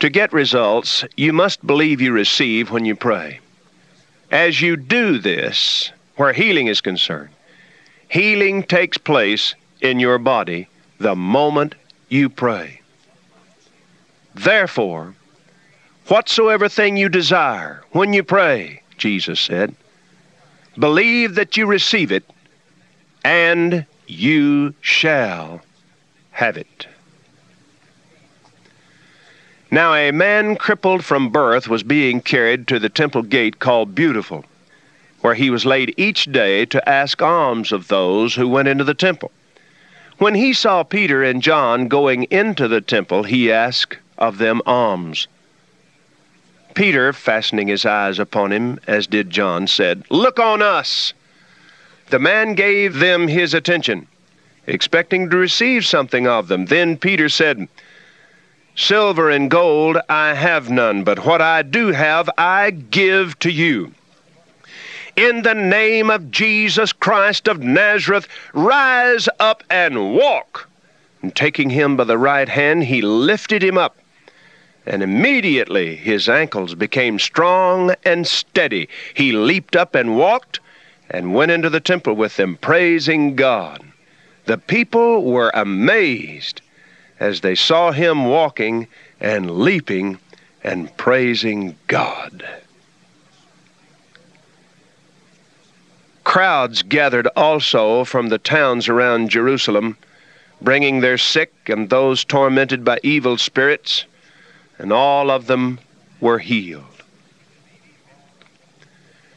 To get results, you must believe you receive when you pray. As you do this, where healing is concerned, healing takes place in your body the moment you pray. Therefore, whatsoever thing you desire when you pray, Jesus said, believe that you receive it, and you shall have it. Now a man crippled from birth was being carried to the temple gate called Beautiful, where he was laid each day to ask alms of those who went into the temple. When he saw Peter and John going into the temple, he asked of them alms. Peter, fastening his eyes upon him, as did John, said, "Look on us." The man gave them his attention, expecting to receive something of them. Then Peter said, "Silver and gold I have none, but what I do have I give to you. In the name of Jesus Christ of Nazareth, rise up and walk." And taking him by the right hand, he lifted him up. And immediately his ankles became strong and steady. He leaped up and walked and went into the temple with them, praising God. The people were amazed as they saw him walking and leaping and praising God. Crowds gathered also from the towns around Jerusalem, bringing their sick and those tormented by evil spirits, and all of them were healed.